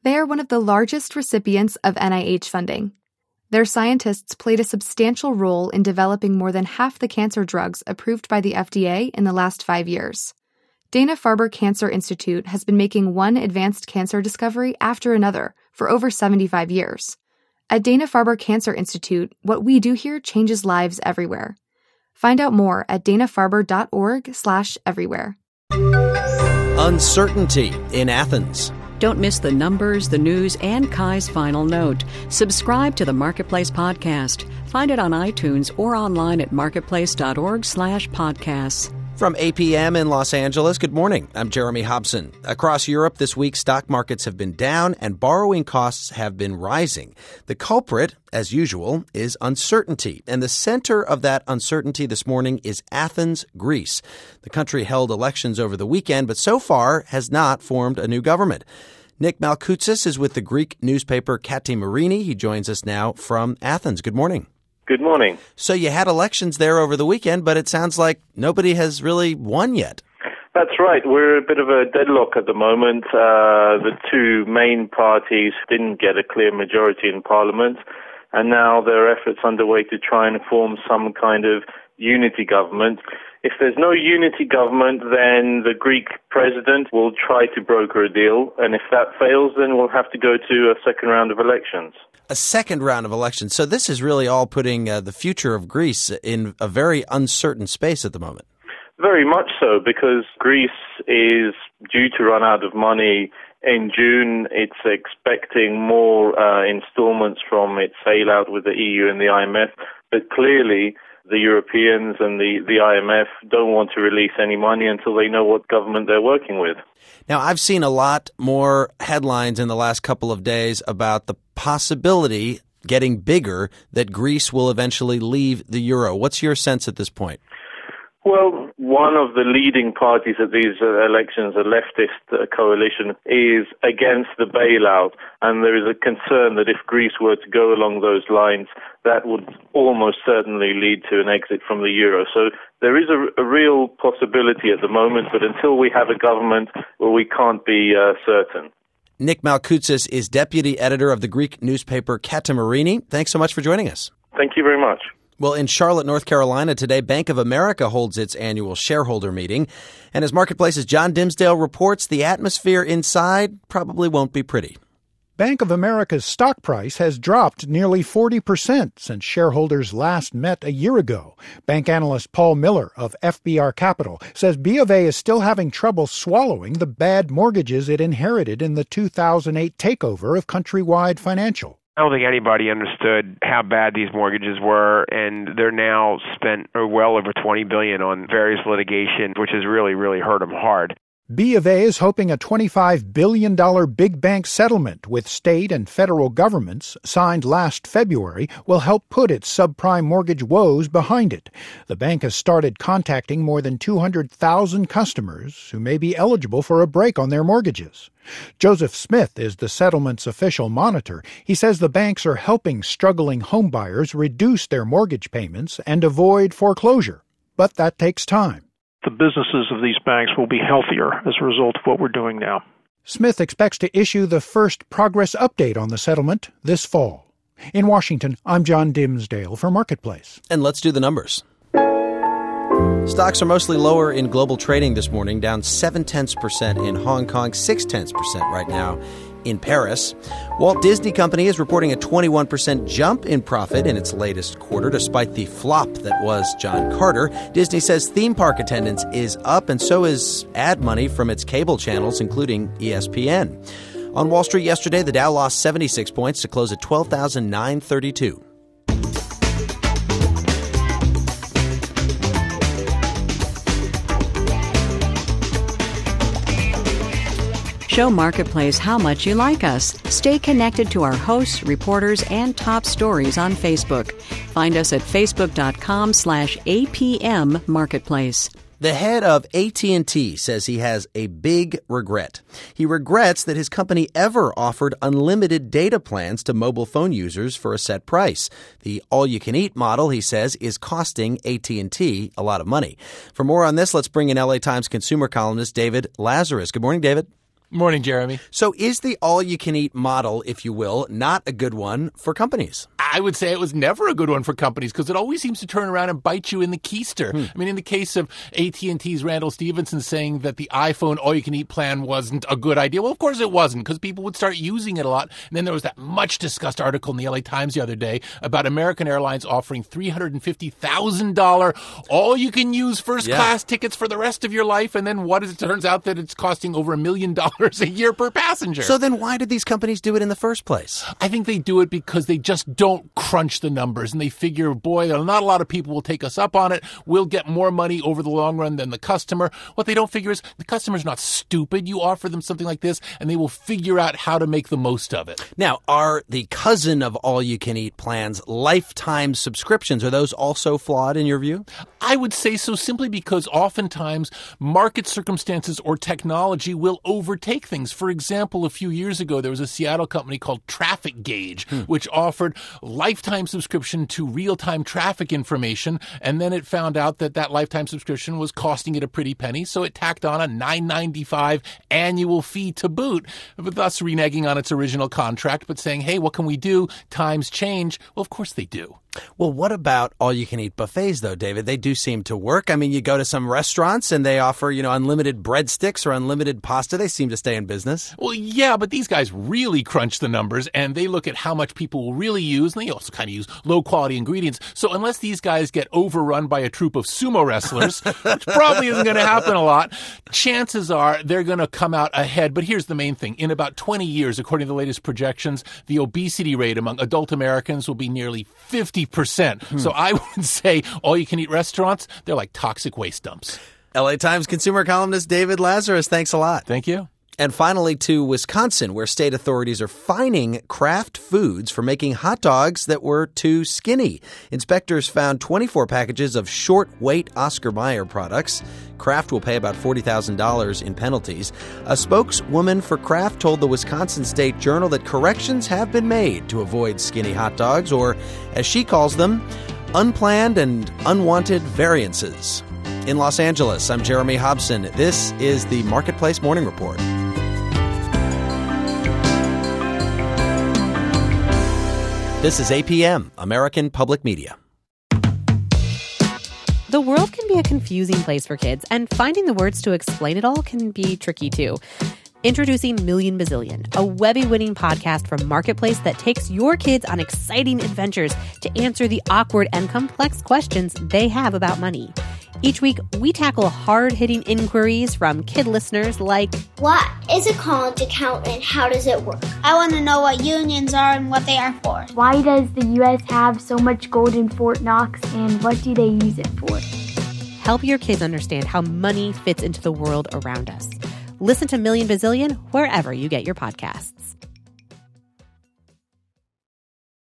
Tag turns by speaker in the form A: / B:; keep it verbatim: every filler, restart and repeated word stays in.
A: They are one of the largest recipients of N I H funding. Their scientists played a substantial role in developing more than half the cancer drugs approved by the F D A in the last five years. Dana-Farber Cancer Institute has been making one advanced cancer discovery after another for over seventy-five years. At Dana-Farber Cancer Institute, what we do here changes lives everywhere. Find out more at dana-farber.org slash everywhere.
B: Uncertainty in Athens.
C: Don't miss the numbers, the news, and Kai's final note. Subscribe to the Marketplace podcast. Find it on iTunes or online at marketplace.org slash podcasts.
B: From A P M in Los Angeles, good morning. I'm Jeremy Hobson. Across Europe this week, stock markets have been down and borrowing costs have been rising. The culprit, as usual, is uncertainty. And the center of that uncertainty this morning is Athens, Greece. The country held elections over the weekend, but so far has not formed a new government. Nick Malkoutsis is with the Greek newspaper Kathimerini. He joins us now from Athens. Good morning.
D: Good morning.
B: So you had elections there over the weekend, but it sounds like nobody has really won yet.
D: That's right. We're a bit of a deadlock at the moment. Uh, the two main parties didn't get a clear majority in Parliament, and now there are efforts underway to try and form some kind of unity government. If there's no unity government, then the Greek president will try to broker a deal, and if that fails, then we'll have to go to a second round of elections.
B: A second round of elections. So this is really all putting uh, the future of Greece in a very uncertain space at the moment.
D: Very much so, because Greece is due to run out of money in June. It's expecting more uh, installments from its bailout with the E U and the I M F, but clearly the Europeans and the, the I M F don't want to release any money until they know what government they're working with.
B: Now, I've seen a lot more headlines in the last couple of days about the possibility getting bigger that Greece will eventually leave the euro. What's your sense at this point?
D: Well, one of the leading parties at these uh, elections, a leftist uh, coalition, is against the bailout, and there is a concern that if Greece were to go along those lines, that would almost certainly lead to an exit from the euro. So there is a, a real possibility at the moment, but until we have a government, well, we can't be uh, certain.
B: Nick Malkoutsis is deputy editor of the Greek newspaper Kathimerini. Thanks so much for joining us.
D: Thank you very much.
B: Well, in Charlotte, North Carolina today, Bank of America holds its annual shareholder meeting. And as Marketplace's John Dimsdale reports, the atmosphere inside probably won't be pretty.
E: Bank of America's stock price has dropped nearly forty percent since shareholders last met a year ago. Bank analyst Paul Miller of F B R Capital says B of A is still having trouble swallowing the bad mortgages it inherited in the two thousand eight takeover of Countrywide Financial.
F: I don't think anybody understood how bad these mortgages were, and they're now spent well over twenty billion dollars on various litigation, which has really, really hurt them hard.
E: B of A is hoping a twenty-five billion dollars big bank settlement with state and federal governments signed last February will help put its subprime mortgage woes behind it. The bank has started contacting more than two hundred thousand customers who may be eligible for a break on their mortgages. Joseph Smith is the settlement's official monitor. He says the banks are helping struggling homebuyers reduce their mortgage payments and avoid foreclosure. But that takes time.
G: The businesses of these banks will be healthier as a result of what we're doing now.
E: Smith expects to issue the first progress update on the settlement this fall. In Washington, I'm John Dimsdale for Marketplace.
B: And let's do the numbers. Stocks are mostly lower in global trading this morning, down seven-tenths percent in Hong Kong, six-tenths percent right now in Paris. Walt Disney Company is reporting a twenty-one percent jump in profit in its latest quarter, despite the flop that was John Carter. Disney says theme park attendance is up, and so is ad money from its cable channels, including E S P N. On Wall Street yesterday, the Dow lost seventy-six points to close at twelve thousand nine hundred thirty-two.
C: Show Marketplace how much you like us. Stay connected to our hosts, reporters, and top stories on Facebook. Find us at facebook.com slash APM Marketplace.
B: The head of A T and T says he has a big regret. He regrets that his company ever offered unlimited data plans to mobile phone users for a set price. The all-you-can-eat model, he says, is costing A T and T a lot of money. For more on this, let's bring in L A Times consumer columnist David Lazarus. Good morning, David.
H: Morning, Jeremy.
B: So is the all-you-can-eat model, if you will, not a good one for companies?
H: I would say it was never a good one for companies because it always seems to turn around and bite you in the keister. Hmm. I mean, in the case of A T and T's Randall Stephenson saying that the iPhone all-you-can-eat plan wasn't a good idea, well, of course it wasn't because people would start using it a lot. And then there was that much-discussed article in the L A Times the other day about American Airlines offering three hundred fifty thousand dollars all-you-can-use first-class yeah. tickets for the rest of your life. And then what is it turns out that it's costing over a million dollars a year per passenger.
B: So then why did these companies do it in the first place?
H: I think they do it because they just don't crunch the numbers and they figure, boy, not a lot of people will take us up on it. We'll get more money over the long run than the customer. What they don't figure is the customer's not stupid. You offer them something like this and they will figure out how to make the most of it.
B: Now, are the cousin of all-you-can-eat plans lifetime subscriptions? Are those also flawed in your view?
H: I would say so simply because oftentimes market circumstances or technology will overtake things. For example, a few years ago, there was a Seattle company called Traffic Gauge, hmm. which offered lifetime subscription to real-time traffic information. And then it found out that that lifetime subscription was costing it a pretty penny. So it tacked on a nine ninety-five annual fee to boot, thus reneging on its original contract, but saying, hey, what can we do? Times change. Well, of course they do.
B: Well, what about all-you-can-eat buffets, though, David? They do seem to work. I mean, you go to some restaurants and they offer, you know, unlimited breadsticks or unlimited pasta. They seem to stay in business.
H: Well, yeah, but these guys really crunch the numbers and they look at how much people will really use, and they also kind of use low-quality ingredients. So unless these guys get overrun by a troupe of sumo wrestlers, which probably isn't going to happen a lot, chances are they're going to come out ahead. But here's the main thing. In about twenty years, according to the latest projections, the obesity rate among adult Americans will be nearly fifty percent. Hmm. So I would say all-you-can-eat restaurants, they're like toxic waste dumps.
B: L A Times consumer columnist David Lazarus, thanks a lot.
H: Thank you.
B: And finally to Wisconsin, where state authorities are fining Kraft Foods for making hot dogs that were too skinny. Inspectors found twenty-four packages of short-weight Oscar Mayer products. Kraft will pay about forty thousand dollars in penalties. A spokeswoman for Kraft told the Wisconsin State Journal that corrections have been made to avoid skinny hot dogs, or as she calls them, unplanned and unwanted variances. In Los Angeles, I'm Jeremy Hobson. This is the Marketplace Morning Report. This is A P M, American Public Media.
I: The world can be a confusing place for kids, and finding the words to explain it all can be tricky too. Introducing Million Bazillion, a Webby-winning podcast from Marketplace that takes your kids on exciting adventures to answer the awkward and complex questions they have about money. Each week, we tackle hard-hitting inquiries from kid listeners like,
J: what is a college account and how does it work?
K: I want to know what unions are and what they are for.
L: Why does the U S have so much gold in Fort Knox and what do they use it for?
I: Help your kids understand how money fits into the world around us. Listen to Million Bazillion wherever you get your podcasts.